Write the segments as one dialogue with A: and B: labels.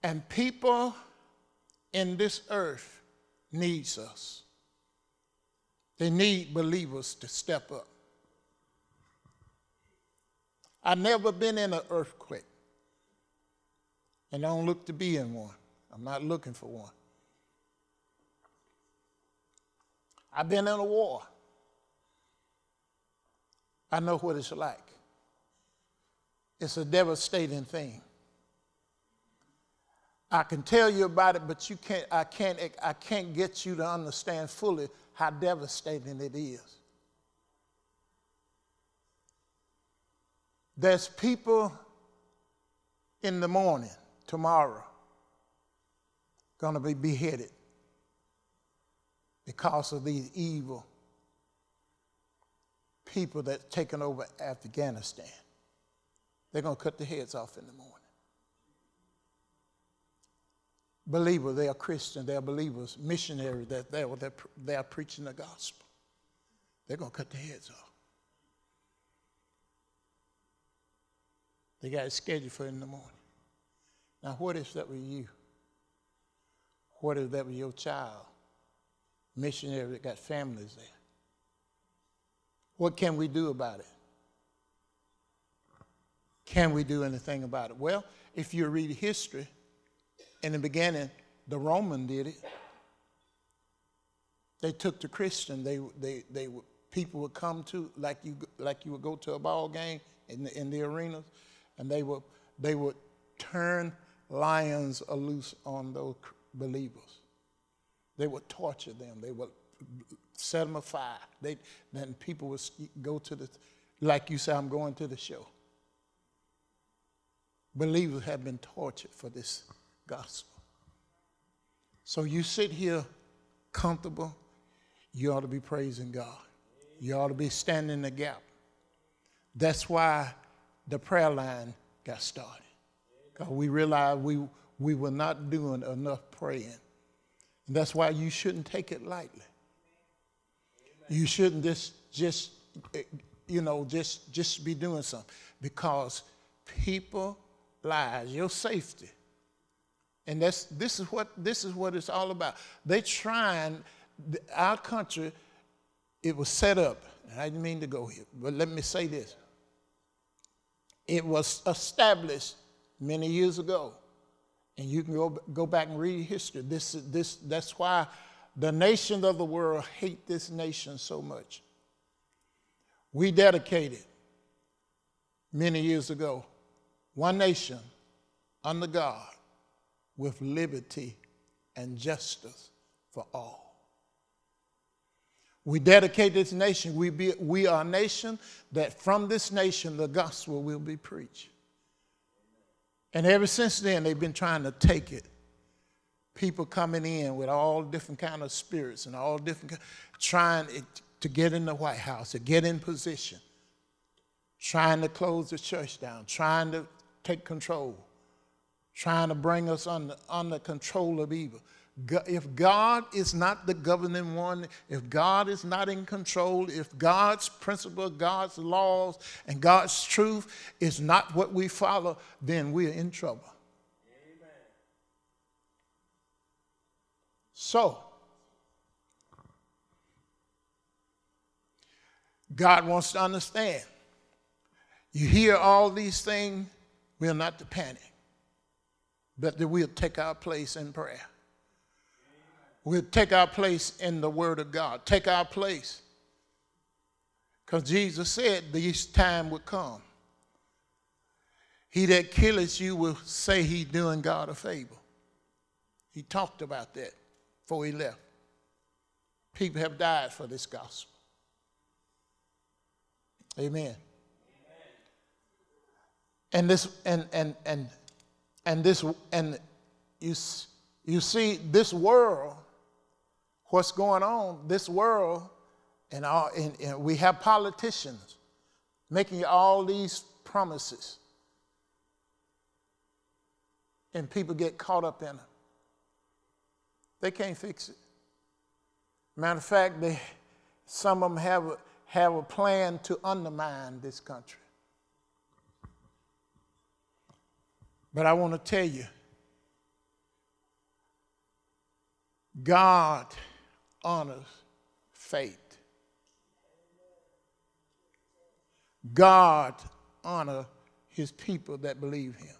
A: And people in this earth needs us. They need believers to step up. I've never been in an earthquake, and I don't look to be in one. I'm not looking for one. I've been in a war. I know what it's like. It's a devastating thing. I can tell you about it, but I can't get you to understand fully how devastating it is. There's people in the morning, tomorrow, going to be beheaded because of these evil people that's taken over Afghanistan. They're going to cut their heads off in the morning. Believers, they are Christians, they are believers, missionaries, they are preaching the gospel. They're going to cut their heads off. They got it scheduled for in the morning. Now, what if that were you? What if that were your child? Missionary that got families there. What can we do about it? Can we do anything about it? Well, if you read history, in the beginning, the Romans did it. They took the Christian. People would come to, like you would go to a ball game in the arenas, and they would turn lions loose on those believers. They would torture them. They would set them afire. Then people would go to like you say, I'm going to the show. Believers have been tortured for this gospel. So you sit here comfortable, you ought to be praising God. You ought to be standing in the gap. That's why the prayer line got started. Because we realized we were not doing enough praying. And that's why you shouldn't take it lightly. You shouldn't just be doing something. Because people lives, your safety. And this is what it's all about. They trying, our country, it was set up, and I didn't mean to go here, but let me say this. It was established many years ago, and you can go back and read history. That's why the nations of the world hate this nation so much. We dedicated many years ago one nation under God with liberty and justice for all. We dedicate this nation. We are a nation that from this nation the gospel will be preached. And ever since then they've been trying to take it. People coming in with all different kind of spirits and all different trying to get in the White House, to get in position, trying to close the church down, trying to take control, trying to bring us under control of evil. If God is not the governing one, if God is not in control, if God's principle, God's laws, and God's truth is not what we follow, then we're in trouble. Amen. So, God wants to understand. You hear all these things, we're not to panic, but that we'll take our place in prayer. We'll take our place in the Word of God. Take our place. Because Jesus said this time would come. He that killeth you will say he's doing God a favor. He talked about that before he left. People have died for this gospel. Amen. And you see this world, what's going on, this world, and we have politicians making all these promises, and people get caught up in them. They can't fix it. Matter of fact, some of them have a plan to undermine this country. But I want to tell you, God honors faith. God honors his people that believe him.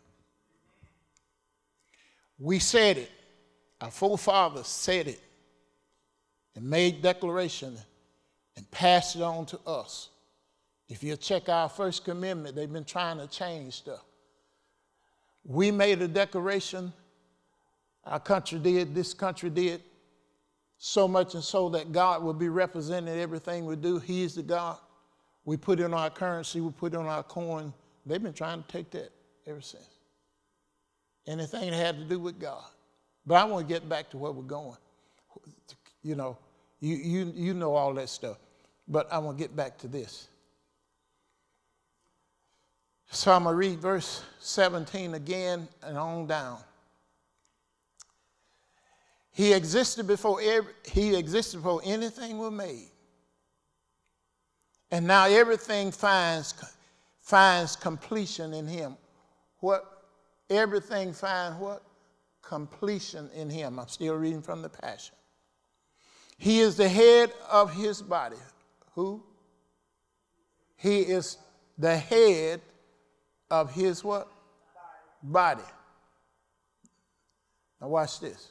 A: We said it. Our forefathers said it and made declaration and passed it on to us. If you check our first commandment, they've been trying to change stuff. We made a declaration. Our country did, this country did, so much and so that God will be represented in everything we do. He is the God. We put it on our currency, we put it on our coin. They've been trying to take that ever since. Anything that had to do with God. But I want to get back to where we're going. You know, you know all that stuff. But I want to get back to this. So I'm going to read verse 17 again and on down. He existed before anything was made. And now everything finds completion in him. What? Everything finds what? Completion in him. I'm still reading from the Passion. He is the head of his body. Who? He is the head of his what? Body. Now watch this.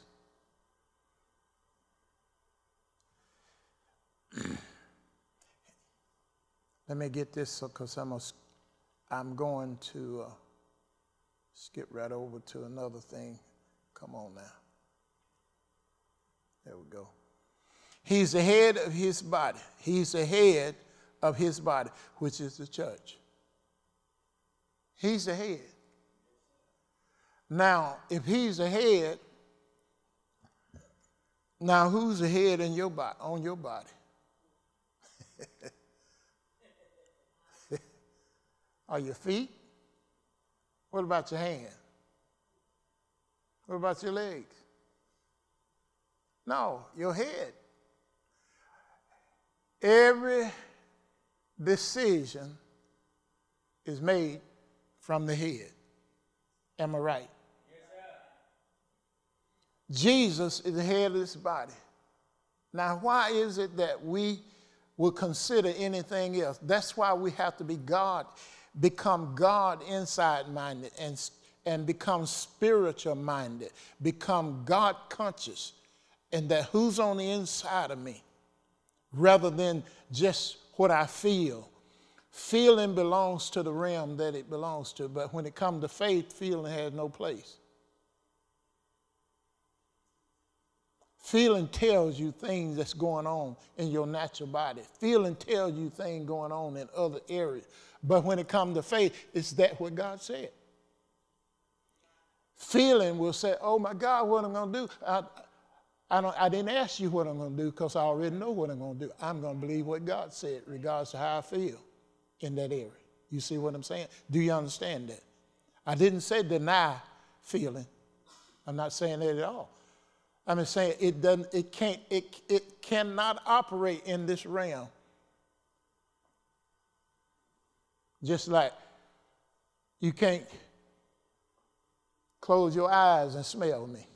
A: Let me get this because I'm going to skip right over to another thing. Come on now. There we go. He's the head of his body. He's the head of his body, which is the church. He's the head. Now, if he's the head, now who's the head in your body, on your body? Are your feet? What about your hand? What about your legs? No, your head. Every decision is made from the head. Am I right? Yes, sir. Jesus is the head of this body. Now, why is it that we will consider anything else? That's why we have to be God, become God inside minded and become spiritual minded, become God conscious, and that who's on the inside of me rather than just what I feel. Feeling belongs to the realm that it belongs to, but when it comes to faith, feeling has no place. Feeling tells you things that's going on in your natural body. Feeling tells you things going on in other areas. But when it comes to faith, it's that what God said. Feeling will say, oh my God, what I'm going to do? I didn't ask you what I'm going to do because I already know what I'm going to do. I'm going to believe what God said regardless of how I feel in that area. You see what I'm saying? Do you understand that? I didn't say deny feeling. I'm not saying that at all. I'm just saying it cannot operate in this realm. Just like you can't close your eyes and smell me.